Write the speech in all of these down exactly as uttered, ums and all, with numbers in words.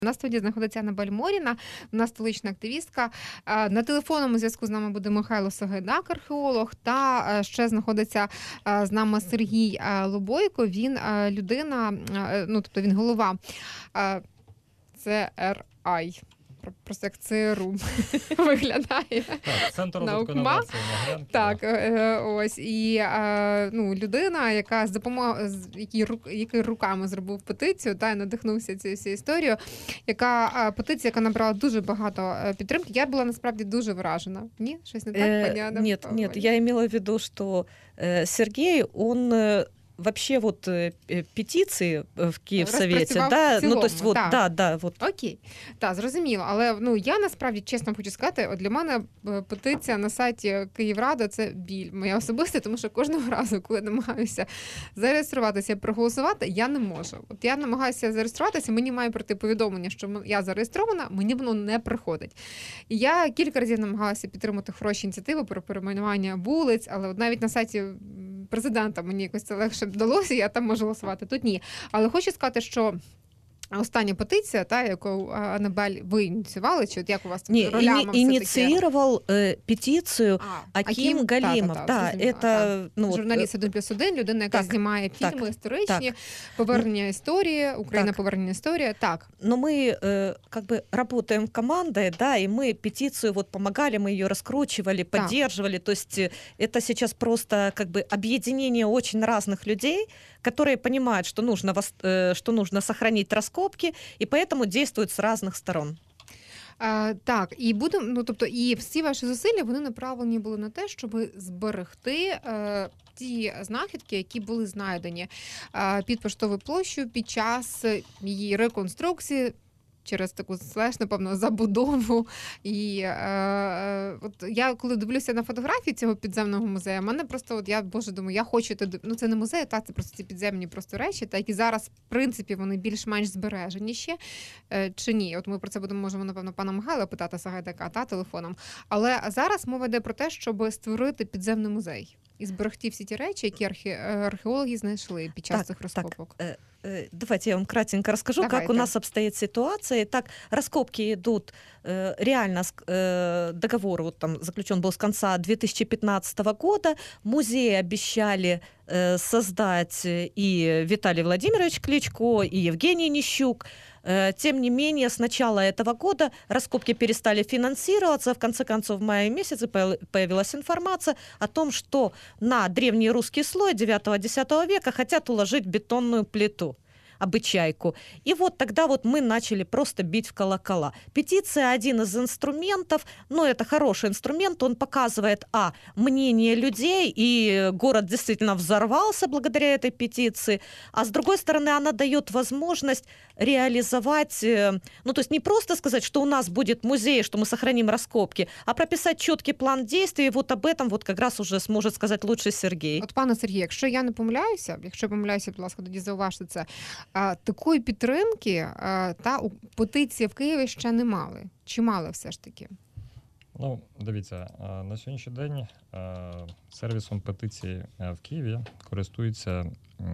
На студії знаходиться Анабель Моріна, вона столична активістка. На телефонному зв'язку з нами буде Михайло Сагайдак, археолог, та ще знаходиться з нами Сергій Лобойко. Він людина, ну тобто він голова це ер ай. Просто як це ер у виглядає. Так, Центр розвитку інновацій. Так, ось. І ну, людина, яка з допомогою, який, який руками зробив петицію, та, і надихнувся цією всією історією, яка петиція, яка набрала дуже багато підтримки. Я була насправді дуже вражена. Ні? Щось не так, э, пані Ада? Нет, нет, я имела в виду, что э, Сергей, он... Э, Вообще вот э, петиции в Київсовєті, да, цілому, ну то есть вот, так. да, да, вот. Окей, так, зрозуміло. Але ну я насправді чесно хочу сказати, от для мене петиція на сайті Київради – це біль моя особиста, тому що кожного разу, коли намагаюся зареєструватися і проголосувати, я не можу. От я намагаюся зареєструватися, мені має прийти повідомлення, що я зареєстрована, мені воно не приходить. І я кілька разів намагалася підтримати хороші ініціативи про перейменування вулиць, але от навіть на сайті президента мені якось це легше вдалося, я там можу голосувати, тут ні. Але хочу сказати, що остання петиція, та, яку, Анабель, ви ініціювали, чи от як у вас там ролями все-таки? Инициировал э, петицию а, Аким, Аким Галимов. Та, та, да, та, это... та. Ну, журналіст один плюс один, людина, яка так, знімає фільми так, історичні, так. повернення історії, Україна так. повернення історії, так. Но мы э, как бы работаем командой, да, и мы петицию вот помогали, мы ее раскручивали, поддерживали, то есть это сейчас просто как бы объединение очень разных людей, которые понимают, что нужно, э, что нужно сохранить раскопки, и поэтому действуют с разных сторон. А, так, і будемо, ну тобто, і всі ваші зусилля, вони направлені були на те, щоб зберегти е, ті знахідки, які були знайдені е, під Поштовою площею під час її реконструкції, через таку слеш, напевно, забудову. І е, от я, коли дивлюся на фотографії цього підземного музею, в мене просто, от я, боже, думаю, я хочу туди, ну це не музей, та це просто ці підземні просто речі, та які зараз, в принципі, вони більш-менш збережені ще, е, чи ні. От ми про це будемо, можемо, напевно, пана Михайла питати, Сагайдака, та, телефоном. Але зараз мова йде про те, щоб створити підземний музей і зберегти всі ті речі, які архе... археологи знайшли під час так, цих розкопок. Так, давайте я вам кратенько расскажу, Давай, как у да. нас обстоит ситуация. Так, раскопки идут э, реально, э, договор вот там заключен был с конца две тысячи пятнадцатого года. Музей обещали э, создать и Виталий Владимирович Кличко, и Евгений Нищук. Э, тем не менее, с начала этого года раскопки перестали финансироваться. В конце концов, в мае месяце появилась информация о том, что на древний русский слой девятого-десятого века хотят уложить бетонную плиту, обычайку. И вот тогда вот мы начали просто бить в колокола. Петиция один из инструментов, но это хороший инструмент, он показывает, а, мнение людей, и город действительно взорвался благодаря этой петиции, а с другой стороны, она дает возможность реализовать, ну, то есть не просто сказать, что у нас будет музей, что мы сохраним раскопки, а прописать четкий план действий, и вот об этом вот как раз уже сможет сказать лучше Сергій. От, пане Сергію, якщо я не помиляюся, якщо помиляюся, будь ласка, тоді зауважте це, а, такої підтримки а, та у петиції в Києві ще не мали. Чи мали все ж таки? Ну, дивіться, на сьогоднішній день сервісом петиції в Києві користується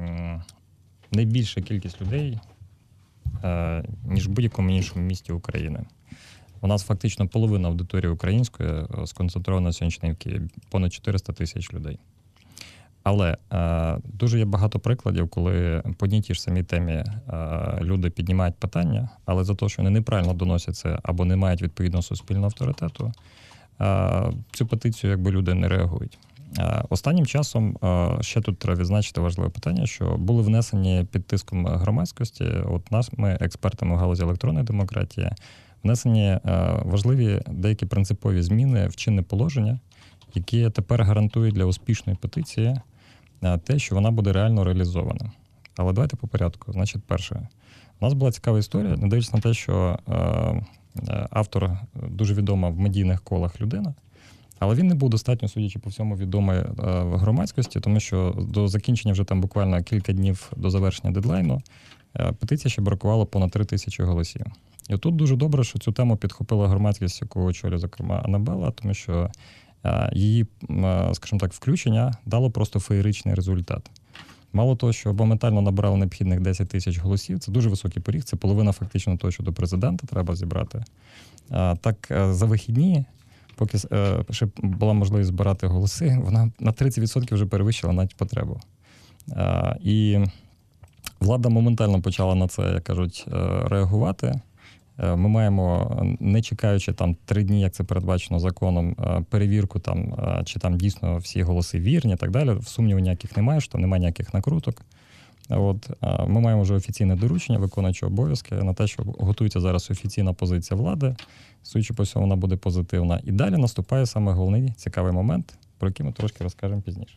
найбільша кількість людей, ніж в будь-якому іншому місті України. У нас фактично половина аудиторії української сконцентрована на сьогоднішній день в Києві, понад чотириста тисяч людей. Але е, дуже є багато прикладів, коли по одній тій ж самій темі е, люди піднімають питання, але за те, що вони неправильно доносять це або не мають відповідного суспільного авторитету, е, цю петицію якби люди не реагують. Е, останнім часом е, ще тут треба відзначити важливе питання, що були внесені під тиском громадськості, от нас, ми експертами в галузі електронної демократії, внесені е, важливі деякі принципові зміни в чинне положення, які тепер гарантують для успішної петиції те, що вона буде реально реалізована. Але давайте по порядку. Значить, перше. У нас була цікава історія, не дивлячись на те, що е, автор дуже відома в медійних колах людина, але він не був достатньо, судячи по всьому, відомий е, в громадськості, тому що до закінчення вже там буквально кілька днів до завершення дедлайну е, петиція ще бракувала понад три тисячі голосів. І тут дуже добре, що цю тему підхопила громадськість, яку очолює, зокрема, Анабела, тому що її, скажімо так, включення дало просто феєричний результат. Мало того, що моментально набрали необхідних десять тисяч голосів, це дуже високий поріг, це половина фактично того, що до президента треба зібрати. А, так за вихідні, поки ще була можливість збирати голоси, вона на тридцять відсотків вже перевищила навіть потребу. А, і влада моментально почала на це, як кажуть, реагувати. Ми маємо, не чекаючи там три дні, як це передбачено законом, перевірку там, чи там дійсно всі голоси вірні і так далі. Сумнівів ніяких немає, що немає ніяких накруток. От, ми маємо вже офіційне доручення, виконуючи обов'язки на те, що готується зараз офіційна позиція влади. Судячи по всьому, вона буде позитивна. І далі наступає саме головний цікавий момент, про який ми трошки розкажемо пізніше.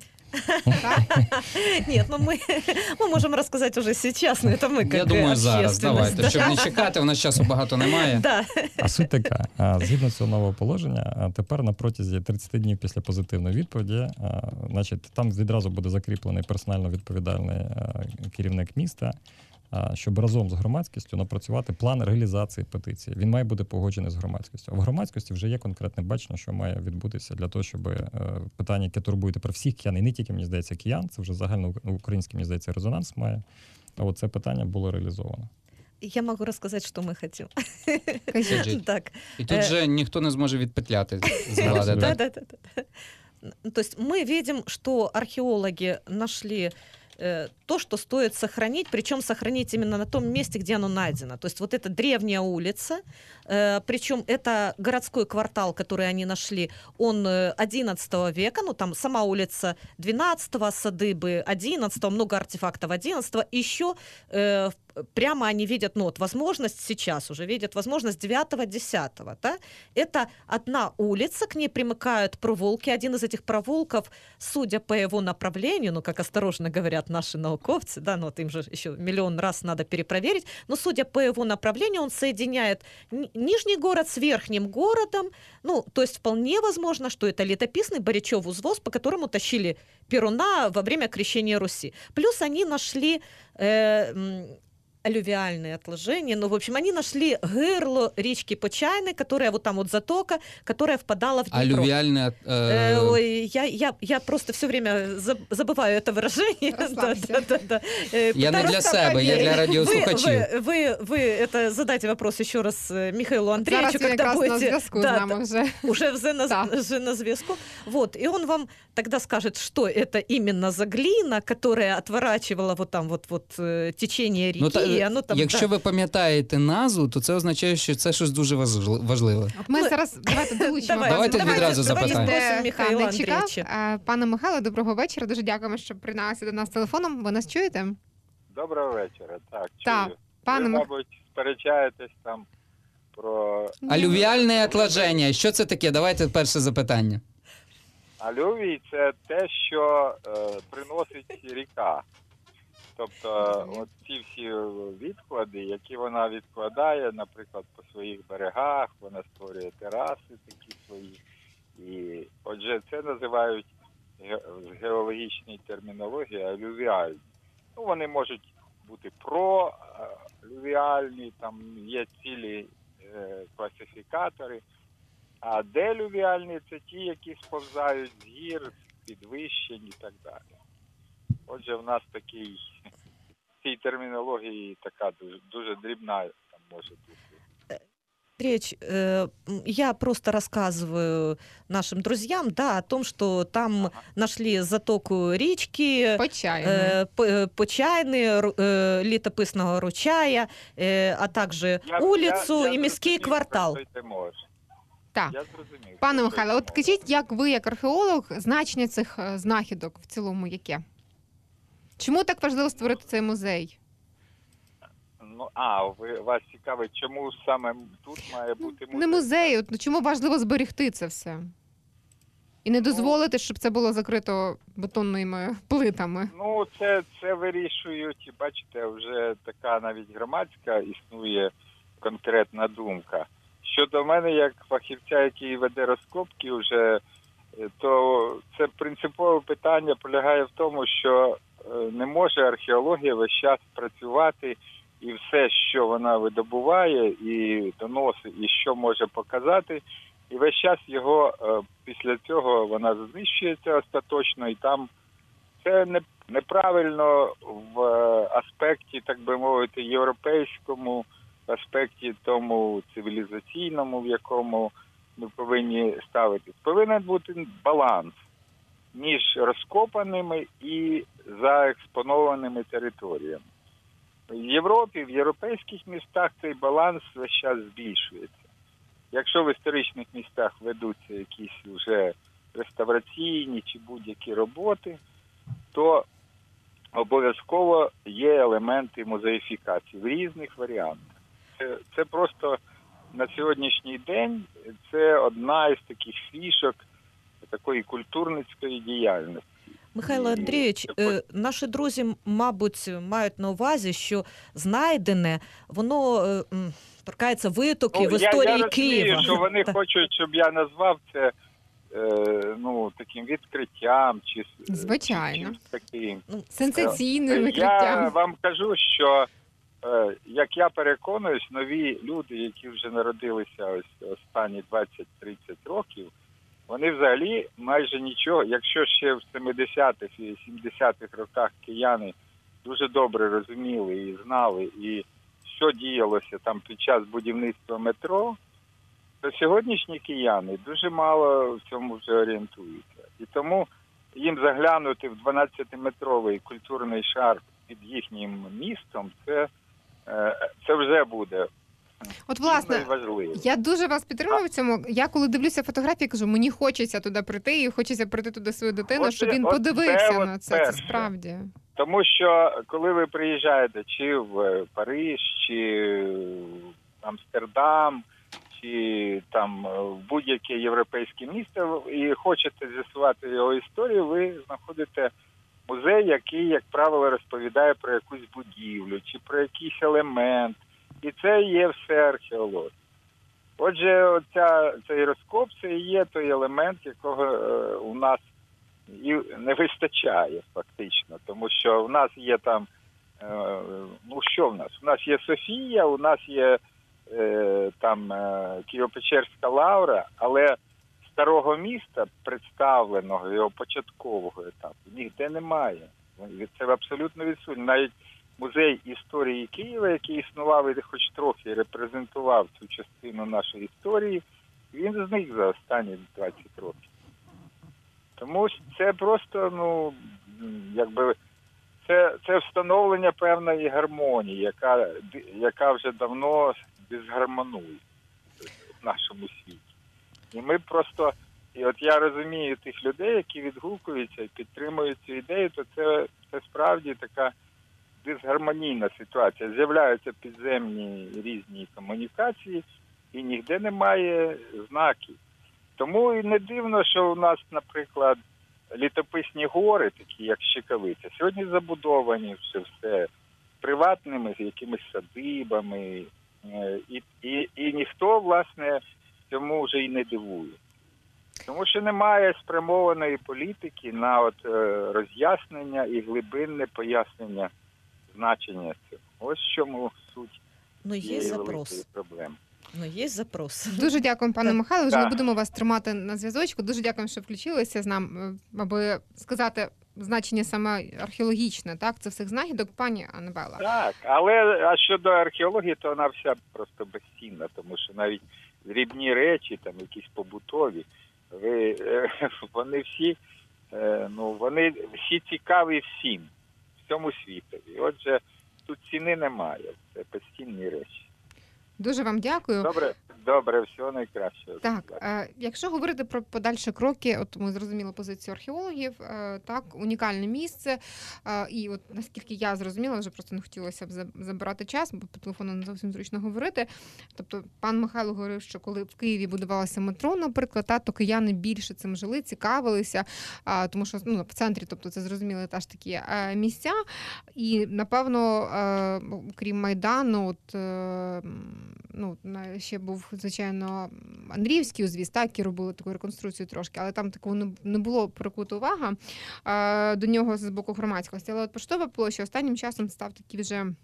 Нет, ну мы, мы можем рассказать уже сейчас, но это мы как Я думаю, зараз, давайте, да. щоб не чекати, у нас часу багато немає. Да. А суть така, згідно цього нового положення, тепер на протязі тридцять днів після позитивної відповіді, значить, там відразу буде закріплений персонально відповідальний керівник міста, щоб разом з громадськістю напрацювати план реалізації петиції. Він має бути погоджений з громадськістю. А в громадськості вже є конкретне бачення, що має відбутися для того, щоб питання, яке турбує тепер всіх киян, і не тільки, мені здається, киян, це вже загальноукраїнський, мені здається, резонанс має. А от це питання було реалізовано. Я могу рассказать, что мы хотим. Так. І тут же ніхто не зможе відпетляти з влади, Да, так? да, да, да. То есть мы видим, что археологи нашли то, что стоит сохранить, причем сохранить именно на том месте, где оно найдено. То есть вот эта древняя улица, причем это городской квартал, который они нашли, он одиннадцатого века, ну там сама улица двенадцатого, садыбы одиннадцатого, много артефактов одиннадцатого, еще прямо они видят, ну вот возможность сейчас уже, видят возможность девятого-десятого, да? Это одна улица, к ней примыкают проволоки, один из этих проволоков, судя по его направлению, ну как осторожно говорят наши науковцы, да, ну вот им же еще миллион раз надо перепроверить, но судя по его направлению, он соединяет нижний город с верхним городом, ну то есть вполне возможно, что это летописный Борячев узвоз, по которому тащили Перуна во время крещения Руси. Плюс они нашли э, алювиальные отложения, ну, в общем, они нашли гырло речки Почайной, которая вот там вот затока, которая впадала в Днепр. Алювіальне... Е... Э, ой, я, я, я просто все время забываю это выражение. Да, да, да, да. Я не для себе, я для радіослухачів. Вы, вы, вы это задайте вопрос еще раз Михаилу Андреевичу, Зараз когда будете... на зв'язку да, з нами вже. Уже вже на, да. вже на зв'язку. Вот, и он вам тогда скажет, что это именно за глина, которая отворачивала вот там вот, вот течение реки. Ну, та, і оно там, якщо да. ви пам'ятаєте назву, то це означає, що це щось дуже важливе. Ми Ну, зараз давайте долучимо. давайте, Давайте давайте, відразу давайте запитаємо. спросимо Михайла Та, не чекав. Андрійовича. А, Пане Михайло, доброго вечора. Дуже дякуємо, що приєдналися до нас телефоном. Ви нас чуєте? Доброго вечора. Так, Так, чую. пане Ви, Мих- мабуть, сперечаєтесь там про Алювіальне отложення. Що це таке? Давайте перше запитання. алювій. Це те, що е, приносить ріка. Тобто, от ці всі відклади, які вона відкладає, наприклад, по своїх берегах, вона створює тераси такі свої. І, отже, це називають в геологічній термінології алювіальні. Ну, вони можуть бути проалювіальні, там є цілі е, класифікатори. А делювіальні – це ті, які сповзають з гір, з підвищень і так далі. Отже, в нас такий, в цій термінології така дуже, дуже дрібна там може бути. Речь, э, я просто рассказываю нашим друзьям, да, о том, что там Ага. нашли затоку речки, Почаємо. э, по- Почайны, ру- э, летописного ручая, э, а также Я- улицу я- я и міський зрозумів, квартал. про що йде мова. Так. Я зрозумів. Пане про що Михайло, йде от мова. скажіть, як ви, як археолог, значення цих е, знахідок в цілому яке? Чому так важливо створити цей музей? Ну, а, ви, вас цікавить, чому саме тут має бути музей? Не музей, от, ну, чому важливо зберегти це все? І не дозволити, щоб це було закрито бетонними плитами. Ну, це, це вирішують, бачите, вже така навіть громадська існує конкретна думка. Щодо мене, як фахівця, який веде розкопки вже, то це принципове питання полягає в тому, що не може археологія весь час працювати і все, що вона видобуває і доносить, і що може показати, і весь час його після цього вона знищується остаточно, і там це не неправильно в аспекті, так би мовити, європейському, в аспекті тому цивілізаційному, в якому ми повинні ставитись. Повинен бути баланс між розкопаними і заекспонованими територіями. В Європі, в європейських містах цей баланс весь час збільшується. Якщо в історичних містах ведуться якісь вже реставраційні чи будь-які роботи, то обов'язково є елементи мозаїфікації в різних варіантах. Це, це просто на сьогоднішній день це одна із таких фішок такої культурницької діяльності. Михайло Андрійович, е, наші друзі, мабуть, мають на увазі, що знайдене, воно е, м, торкається витоків Ну, в я, історії я розумію, Києва. що вони Так. хочуть, щоб я назвав це е, ну, таким відкриттям чи, з- Звичайно. чи чимось таким. Ну, Сенсаційним Я викриттям. вам кажу, що, е, як я переконуюсь, нові люди, які вже народилися ось останні двадцять-тридцять років, вони взагалі майже нічого, якщо ще в семидесятих і сімдесятих роках кияни дуже добре розуміли і знали, і що діялося там під час будівництва метро, то сьогоднішні кияни дуже мало в цьому вже орієнтуються. І тому їм заглянути в дванадцятиметровий культурний шар під їхнім містом, це, е, це вже буде От, власне, важливо. я дуже вас підтримую в цьому. Я коли дивлюся фотографії, кажу, мені хочеться туди прийти і хочеться прийти туди свою дитину, Оце- щоб він оце подивився от на це. Це перше. справді. Тому що коли ви приїжджаєте чи в Париж, чи в Амстердам, чи там в будь-яке європейське місто і хочете з'ясувати його історію, ви знаходите музей, який, як правило, розповідає про якусь будівлю чи про якийсь елемент. І це є все археологія. Отже, оця, цей розкоп – це і є той елемент, якого е, у нас і не вистачає фактично. Тому що в нас є там, е, ну що в нас? У нас є Софія, у нас є е, там е, Києво-Печерська лавра, але старого міста, представленого його початкового етапу, ніде немає. Це абсолютно відсутнє. Навіть музей історії Києва, який існував і хоч трохи репрезентував цю частину нашої історії, він зник за останні двадцять років. Тому це просто, ну, якби, це, це встановлення певної гармонії, яка, яка вже давно дисгармонує в нашому світі. І ми просто, і от я розумію тих людей, які відгукуються і підтримують цю ідею, то це, це справді така дисгармонійна ситуація. З'являються підземні різні комунікації, і ніде немає знаків. Тому і не дивно, що у нас, наприклад, літописні гори, такі як Щекавиця, сьогодні забудовані все, все приватними якимись садибами, і, і, і ніхто, власне, цьому вже і не дивує. Тому що немає спрямованої політики на от роз'яснення і глибинне пояснення значення цього. Ось в чому суть Ну, є цієї великої запрос. проблеми. Ну, є запрос. Дуже дякуємо, пане Так. Михайло. Вже Так. не будемо вас тримати на зв'язочку. Дуже дякуємо, що включилися з нами, аби сказати значення саме археологічне, так, це всіх знахідок, пані Анабела. Так, але а щодо археології, то вона вся просто безцінна, тому що навіть дрібні речі, там якісь побутові, ви, вони всі, ну, вони всі цікаві всім, всьому світові. Отже, тут ціни немає, це безцінні речі. Дуже вам дякую. Добре, добре, всього найкращого. Так, е, якщо говорити про подальші кроки, от ми зрозуміли позицію археологів, е, так, унікальне місце, е, і от наскільки я зрозуміла, вже просто не хотілося б забирати час, бо по телефону не зовсім зручно говорити. Тобто пан Михайло говорив, що коли в Києві будувалося метро, наприклад, та, то кияни більше цим жили, цікавилися, е, тому що, ну, в центрі, тобто це зрозуміли теж такі е, місця, і напевно, е, крім Майдану, от е, ну, ще був, звичайно, Андріївський узвіз, так, які робили таку реконструкцію трошки, але там такого не було прикута увага до нього з боку громадськості. Але от Поштова площа останнім часом став такий вже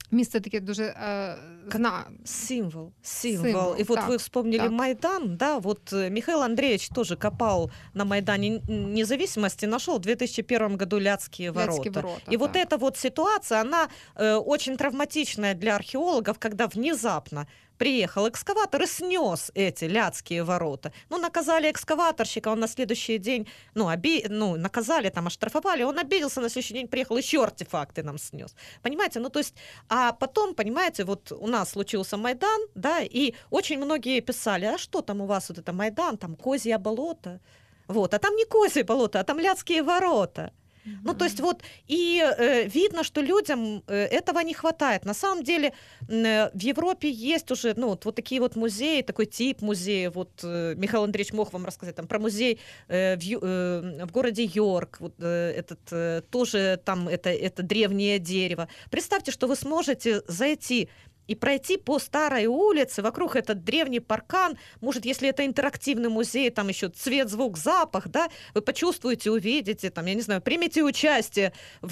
Місце таке дуже е, зна... Символ, символ. Символ, И вот так, вы вспомнили так. Майдан, да, вот э, Михаил Андреевич тоже копал на Майдане Независимости, нашел в две тысячи первом году Ляцкие ворота. Ляцкие ворота, И вот так. эта вот ситуация, она э, очень травматичная для археологов, когда внезапно приехал экскаватор и снес эти Ляцкие ворота. Ну, наказали экскаваторщика, он на следующий день, ну, оби... ну наказали, там, оштрафовали, он обиделся, на следующий день приехал, еще артефакты нам снес. Понимаете? Ну, то есть, а потом, понимаете, вот у нас случился Майдан, да, и очень многие писали, а что там у вас вот это Майдан, там Козье болото, вот, а там не Козье болото, а там Ляцкие ворота. Ну, то есть вот и э, видно, что людям э, этого не хватает. На самом деле э, в Европе есть уже, ну, вот, вот такие вот музеи, такой тип музея. Вот э, Михаил Андреевич мог вам рассказать там про музей э, в, Ю- э, в городе Йорк. Вот э, этот э, тоже там это, это древнее дерево. Представьте, что вы сможете зайти и пройти по старой улице, вокруг этот древний паркан, может, если это интерактивный музей, там еще цвет, звук, запах, да, вы почувствуете, увидите, там, я не знаю, примите участие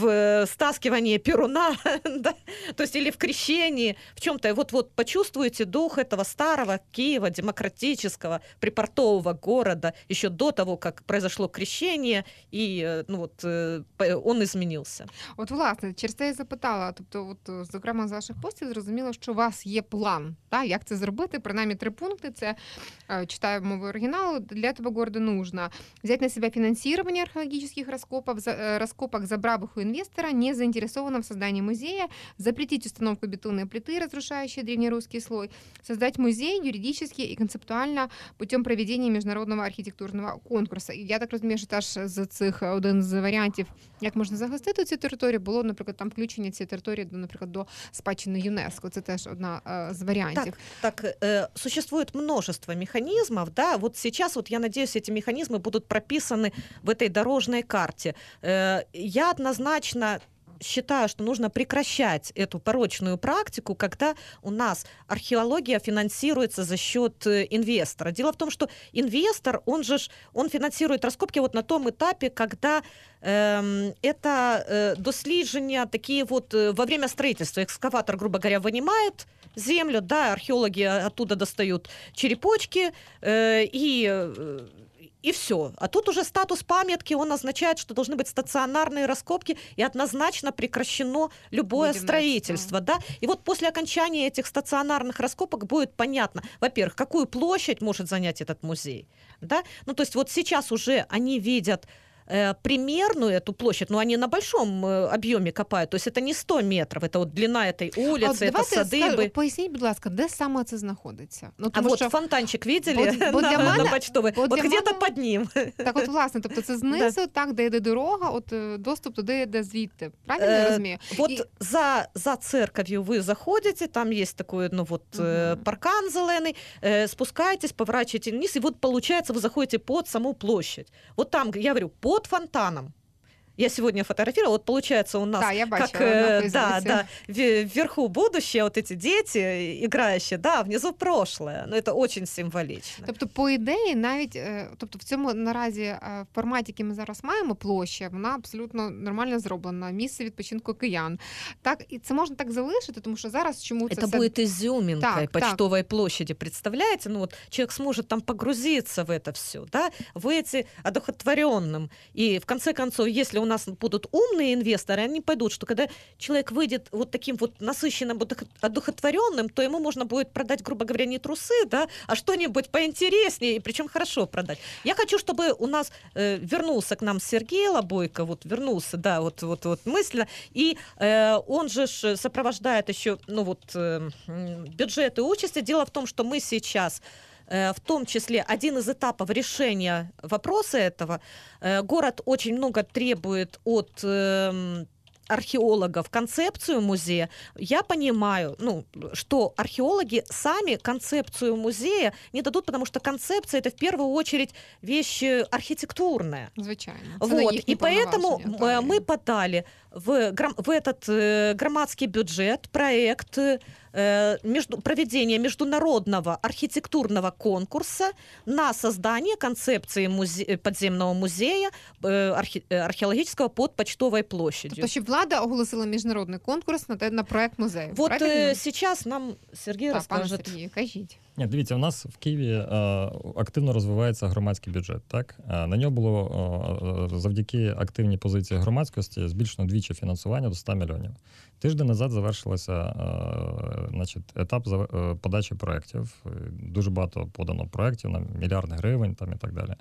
в стаскивании перуна, да, то есть или в крещении, в чем-то, вот-вот почувствуете дух этого старого Киева, демократического, припортового города, еще до того, как произошло крещение, и, ну, вот, он изменился. От, власне, через це я запитала, тобто, от, зокрема, з ваших постів зрозуміло, що у вас є план, та, як це зробити, принаймні три пункти, це, е, читаю мову оригіналу, для этого города нужно взять на себя финансирование археологических раскопов, за, э, раскопок, забрав их у инвестора, не заинтересованного в создании музея, запретить установку бетонной плиты, разрушающей древнерусский слой, создать музей юридически и концептуально путем проведения международного архітектурного конкурсу. І я так розумію, що теж з цих один з варіантів, як можна захистити цю територію, було, наприклад, там включення цієї території, наприклад, до спадщини ЮНЕСКО. Це теж одна з варіантів. Так, так э, существует множество механизмов, да, вот сейчас, вот я надеюсь, эти механизмы будут прописаны в этой дорожной карте. Э, я однозначно считаю, что нужно прекращать эту порочную практику, когда у нас археология финансируется за счет инвестора. Дело в том, что инвестор, он же, он финансирует раскопки вот на том этапе, когда э, это э, дослідження такие вот э, во время строительства. Экскаватор, грубо говоря, вынимает землю, да, археологи оттуда достают черепочки э, и... Э, И все. А тут уже статус памятки, он означает, что должны быть стационарные раскопки, и однозначно прекращено любое строительство. Да? И вот после окончания этих стационарных раскопок будет понятно, во-первых, какую площадь может занять этот музей. Да? Ну, то есть вот сейчас уже они видят э, примерную эту площадь, но они на большом э, объеме копают, то есть это не сто метров, это вот длина этой улицы, это садиби. Поясніть, будь ласка, де саме це знаходиться? Ну, а вот що... фонтанчик видели бо, бо на, мене, на почтовой? Вот где-то мене... под ним. Так от, власне, тобто це знизу, да. Так, де йде дорога, от доступ туди йде звідти. Правильно я розумію? Вот І... за, за церковью вы заходите, там есть такой, ну вот, угу. паркан зеленый, спускаетесь, поворачиваете вниз, и вот, получается, вы заходите под саму площадь. Вот там, я говорю, под фонтаном. Я сегодня фотографировала, вот получается у нас да, я бачила, как э, да, да, вверху будущее, вот эти дети играющие, да, внизу прошлое. Ну, это очень символічно. Тобто, по ідеї, навіть, тобто в цьому наразі в форматі, який ми зараз маємо, площа, вона абсолютно нормально зроблена, місце відпочинку киян. Так, і це можна так залишити, тому що зараз чому це Это все... будет изюминкой так, почтовой так. площади, представляете? Ну вот человек сможет там погрузиться в это все, да, выйти одухотворенным. И в конце концов, если у нас будут умные инвесторы, они пойдут, что когда человек выйдет вот таким вот насыщенным, одухотворенным, то ему можно будет продать, грубо говоря, не трусы, да, а что-нибудь поинтереснее, и причем хорошо продать. Я хочу, чтобы у нас э, вернулся к нам Сергей Лобойко, вот вернулся, да, вот, вот, вот мысленно, и э, он же сопровождает еще, ну вот, э, бюджет и участи. Дело в том, что мы сейчас в том числе один из этапов решения вопроса этого. Город очень много требует от археологов концепцию музея. Я понимаю, ну, что археологи сами концепцию музея не дадут, потому что концепция — это в первую очередь вещь архитектурная. Звичайно. Вот. И поэтому мы подали в, в этот громадский бюджет проект э, между, проведение международного архитектурного конкурса на создание концепции музе... подземного музея э, архе... археологического под Почтовой площадью. Тобто, щоб влада оголосила міжнародний конкурс на, те- на проект музею. Вот правильно? э, сейчас нам Сергей Так, пане расскажет. Сергію, кажіть. Ні, дивіться, у нас в Києві е, активно розвивається громадський бюджет. Так? Е, на нього було е, завдяки активній позиції громадськості збільшено двічі фінансування до ста мільйонів. Тиждень назад завершився е, значить, етап за, е, подачі проєктів. Дуже багато подано проєктів на мільярд гривень там, і так далі.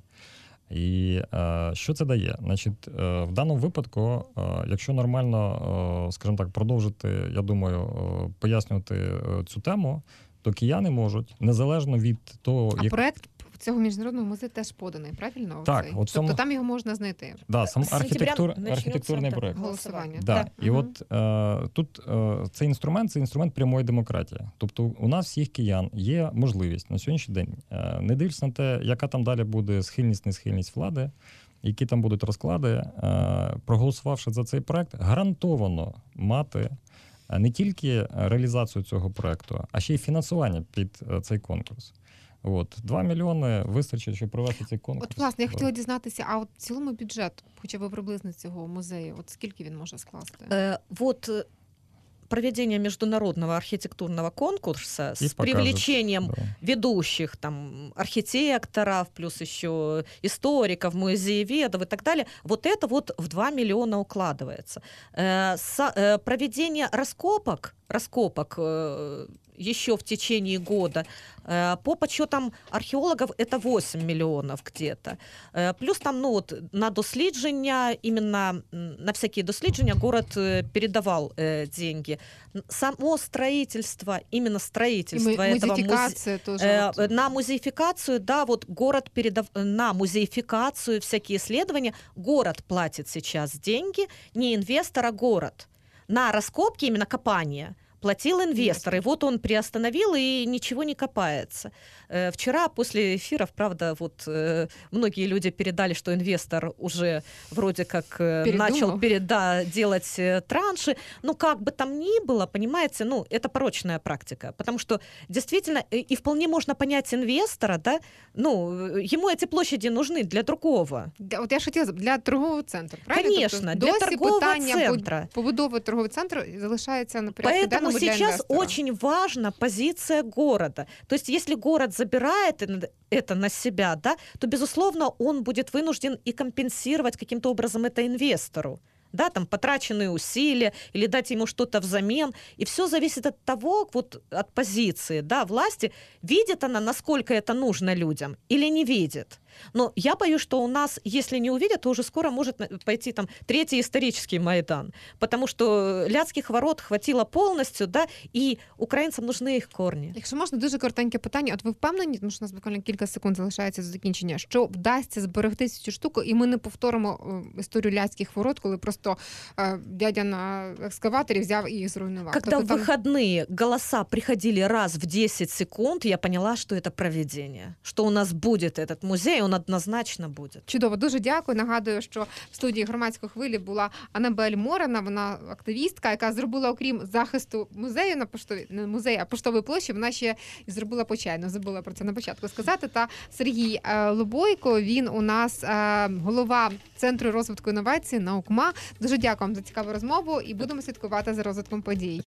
І е, що це дає? Значить, е, в даному випадку, е, якщо нормально, е, скажімо так, продовжити, я думаю, е, пояснювати е, цю тему, то кияни можуть, незалежно від того, А як... проект цього міжнародного музею теж поданий, правильно? Так, Оцей? от цьому- Тобто там його можна знайти. Да, сам З сентября архітектур... начнеться, архітектурний так, проект. Голосування. Да. Так. І Мгм. от е, тут е, цей інструмент це інструмент прямої демократії. Тобто у нас всіх киян є можливість на сьогоднішній день, е, не дивлячись на те, яка там далі буде схильність, несхильність влади, які там будуть розклади, е, проголосувавши за цей проект, гарантовано мати е, не тільки реалізацію цього проекту, а ще й фінансування під е, цей конкурс. От, два мільйони вистачить, щоб провести цей конкурс. От, власне, я хотіла дізнатися, а от в цілому бюджет, хоча б приблизно цього музею, от скільки він може скласти? Э, вот э, проведение международного архитектурного конкурса И с покажет, привлечением да. ведущих там архитекторов, плюс еще историков, музееведов и так далее, вот это вот в два миллиона укладывается. Э, со- э, проведение раскопок, раскопок э, еще в течение года, э, по подсчетам археологов, это восемь миллионов где-то. Э, плюс там, ну вот, на дослідження, именно м, на всякие дослідження город э, передавал э, деньги. Н- Само строительство, именно І строительство м- этого музея. музеїфікація теж. Э, от. На музеификацию, да, вот город передав... на музеификацию, всякие исследования, город платит сейчас деньги, не инвестор, а город. На раскопки, именно копание, платил инвестор, и вот он приостановил, и ничего не копается. Э, Вчера после эфиров, правда, вот э, многие люди передали, что инвестор уже вроде как э, Передумал. начал переда делать э, транши. Ну, как бы там ни было, понимаете, ну, это порочная практика, потому что действительно, э, и вполне можно понять инвестора, да, ну, э, ему эти площади нужны для другого. Для- От я ж хотіла для торгового центру, правильно? Конечно, тобто, для досі торгового питання центра. побудови торгового центру залишається на порядку Поэтому денному для сейчас інвестора. очень важна позиция города. То есть если город забирает ин- это на себя, да, то, безусловно, он будет вынужден и компенсировать каким-то образом это инвестору. Да, там потраченные усилия или дать ему что-то взамен. И все зависит от того, вот от позиции, да, власти, видит она, насколько это нужно людям или не видит. Но я боюсь, что у нас, если не увидят, то уже скоро может на- пойти там третий исторический Майдан. Потому что Ляцких ворот хватило полностью, да, и украинцам нужны их корни. Якщо можна, дуже коротеньке питання. От ви впевнені, тому що у нас буквально кілька секунд залишається до закінчення, що вдасться зберегти цю штуку, і ми не повторимо е, історію Ляцьких ворот, коли просто е, дядя на екскаваторі взяв і їх зруйнував. Когда Тобто в там- выходные голоса приходили раз в десять секунд, я поняла, что это провидение, что у нас будет этот музей, он однозначно будет. Чудово, дуже дякую. Нагадую, що в студії громадської хвилі була Анабель Морена, вона активістка, яка зробила, окрім захисту музею на поштовій, не музею, а поштової площі, вона ще і зробила почайно. Забула про це на початку сказати. Та Сергій е, Лобойко, він у нас е, голова Центру розвитку інновацій НАУКМА. Дуже дякую вам за цікаву розмову і будемо слідкувати за розвитком подій.